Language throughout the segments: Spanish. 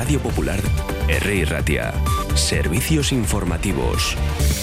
Radio Popular, Herri Ratia. Servicios informativos.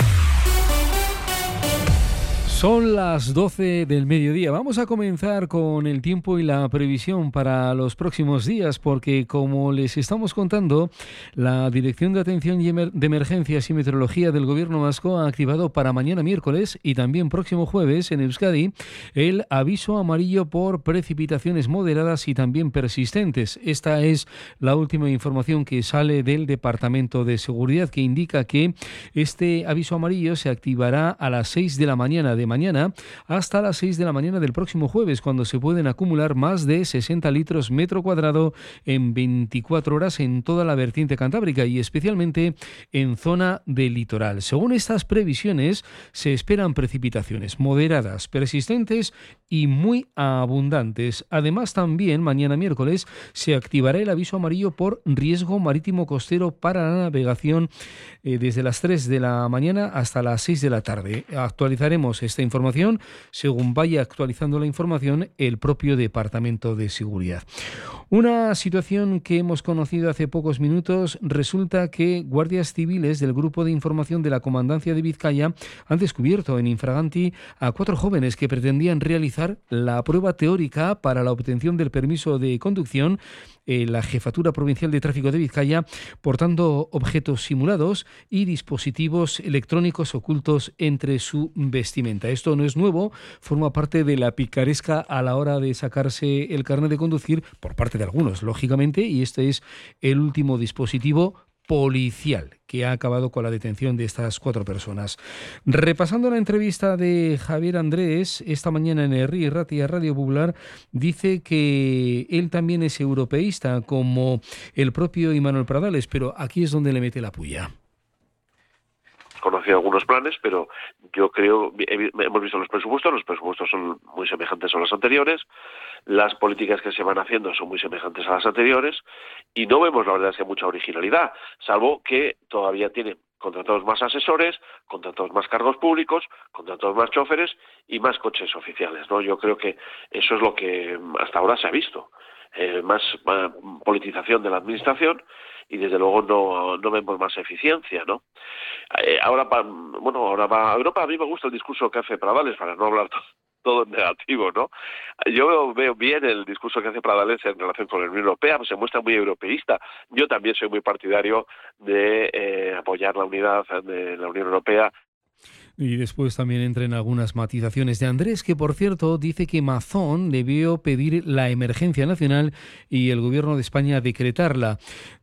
Son las 12 del mediodía. Vamos a comenzar con el tiempo y la previsión para los próximos días, porque como les estamos contando, la Dirección de Atención de Emergencias y Meteorología del Gobierno vasco ha activado para mañana miércoles y también próximo jueves en Euskadi el aviso amarillo por precipitaciones moderadas y también persistentes. Esta es la última información que sale del Departamento de Seguridad, que indica que este aviso amarillo se activará a las 6 de la mañana de mañana hasta las 6 de la mañana del próximo jueves, cuando se pueden acumular más de 60 litros metro cuadrado en 24 horas en toda la vertiente cantábrica y especialmente en zona del litoral. Según estas previsiones, se esperan precipitaciones moderadas, persistentes y muy abundantes. Además, también mañana miércoles se activará el aviso amarillo por riesgo marítimo costero para la navegación desde las 3 de la mañana hasta las 6 de la tarde. Actualizaremos esta información según vaya actualizando la información el propio Departamento de Seguridad. Una situación que hemos conocido hace pocos minutos: resulta que guardias civiles del Grupo de Información de la Comandancia de Vizcaya han descubierto en infraganti a 4 jóvenes que pretendían realizar la prueba teórica para la obtención del permiso de conducción la Jefatura Provincial de Tráfico de Vizcaya, portando objetos simulados y dispositivos electrónicos ocultos entre su vestimenta. Esto no es nuevo, forma parte de la picaresca a la hora de sacarse el carnet de conducir por parte de algunos, lógicamente, y este es el último dispositivo policial que ha acabado con la detención de estas 4 personas. Repasando la entrevista de Javier Andrés esta mañana en Herri Ratia Radio Popular, dice que él también es europeísta como el propio Imanol Pradales, pero aquí es donde le mete la puya. Conocido algunos planes, pero yo creo, hemos visto los presupuestos son muy semejantes a los anteriores, las políticas que se van haciendo son muy semejantes a las anteriores y no vemos, la verdad es que mucha originalidad, salvo que todavía tienen contratados más asesores, contratados más cargos públicos, contratados más choferes y más coches oficiales, ¿no? Yo creo que eso es lo que hasta ahora se ha visto. Más politización de la administración y desde luego no vemos más eficiencia, ¿no? Ahora va a Europa. A mí me gusta el discurso que hace Pradales, para no hablar todo en negativo, ¿no? Yo veo bien el discurso que hace Pradales en relación con la Unión Europea, pues se muestra muy europeísta. Yo también soy muy partidario de apoyar la unidad de la Unión Europea. Y después también entran algunas matizaciones de Andrés, que por cierto dice que Mazón debió pedir la emergencia nacional y el Gobierno de España decretarla.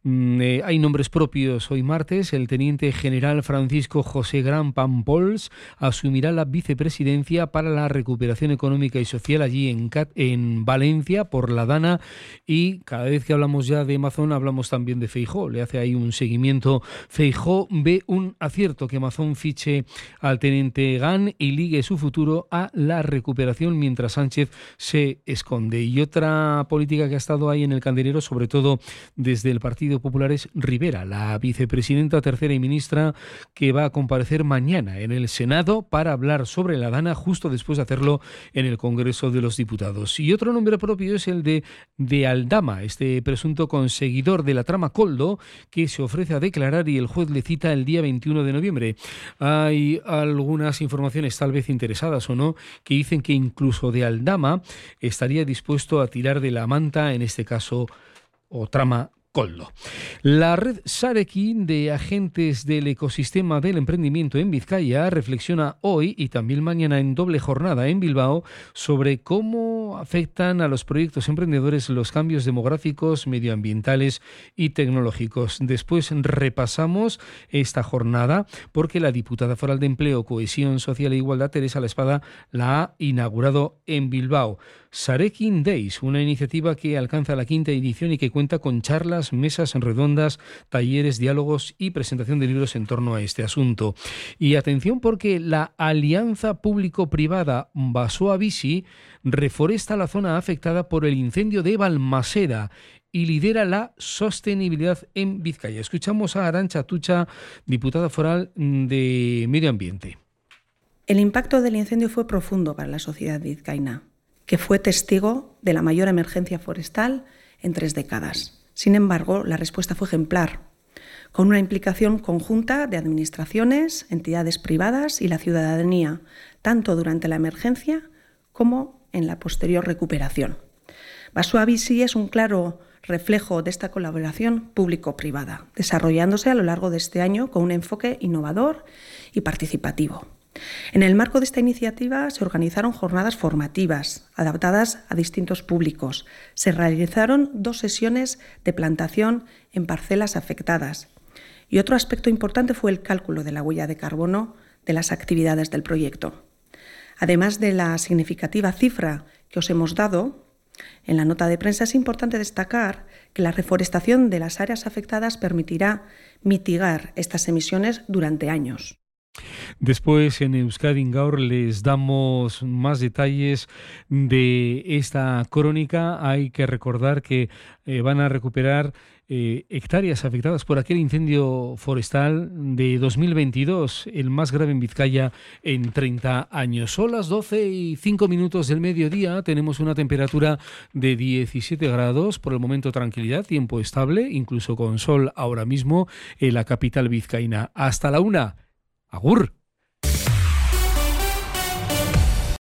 Hay nombres propios. Hoy martes el teniente general Francisco José Gran Pampols asumirá la vicepresidencia para la recuperación económica y social allí en Valencia por la Dana, y cada vez que hablamos ya de Mazón hablamos también de Feijóo. Le hace ahí un seguimiento. Feijóo ve un acierto que Mazón fiche al teniente Gan y ligue su futuro a la recuperación mientras Sánchez se esconde. Y otra política que ha estado ahí en el candelero, sobre todo desde el Partido Popular, es Rivera, la vicepresidenta tercera y ministra, que va a comparecer mañana en el Senado para hablar sobre la Dana, justo después de hacerlo en el Congreso de los Diputados. Y otro nombre propio es el de Aldama, este presunto conseguidor de la trama Koldo, que se ofrece a declarar y el juez le cita el día 21 de noviembre. Hay algunas informaciones, tal vez interesadas o no, que dicen que incluso de Aldama estaría dispuesto a tirar de la manta, en este caso, o trama Koldo. La red Sarekin de agentes del ecosistema del emprendimiento en Vizcaya reflexiona hoy y también mañana en doble jornada en Bilbao sobre cómo afectan a los proyectos emprendedores los cambios demográficos, medioambientales y tecnológicos. Después repasamos esta jornada porque la diputada foral de Empleo, Cohesión Social e Igualdad, Teresa La Espada, la ha inaugurado en Bilbao. Sarekin Days, una iniciativa que alcanza la 5ª edición y que cuenta con charlas, mesas redondas, talleres, diálogos y presentación de libros en torno a este asunto. Y atención, porque la alianza público-privada Basoa Bizi reforesta la zona afectada por el incendio de Balmaseda y lidera la sostenibilidad en Vizcaya. Escuchamos a Arantxa Atutxa, diputada foral de Medio Ambiente. El impacto del incendio fue profundo para la sociedad vizcaína, que fue testigo de la mayor emergencia forestal en 3 décadas. Sin embargo, la respuesta fue ejemplar, con una implicación conjunta de administraciones, entidades privadas y la ciudadanía, tanto durante la emergencia como en la posterior recuperación. Basua Bizi es un claro reflejo de esta colaboración público-privada, desarrollándose a lo largo de este año con un enfoque innovador y participativo. En el marco de esta iniciativa se organizaron jornadas formativas adaptadas a distintos públicos. Se realizaron 2 sesiones de plantación en parcelas afectadas. Y otro aspecto importante fue el cálculo de la huella de carbono de las actividades del proyecto. Además de la significativa cifra que os hemos dado, en la nota de prensa es importante destacar que la reforestación de las áreas afectadas permitirá mitigar estas emisiones durante años. Después en Euskadi Gaur les damos más detalles de esta crónica. Hay que recordar que van a recuperar hectáreas afectadas por aquel incendio forestal de 2022, el más grave en Vizcaya en 30 años. Son las 12:05 del mediodía, tenemos una temperatura de 17 grados, por el momento tranquilidad, tiempo estable, incluso con sol ahora mismo en la capital vizcaína. Hasta la 1. Agur.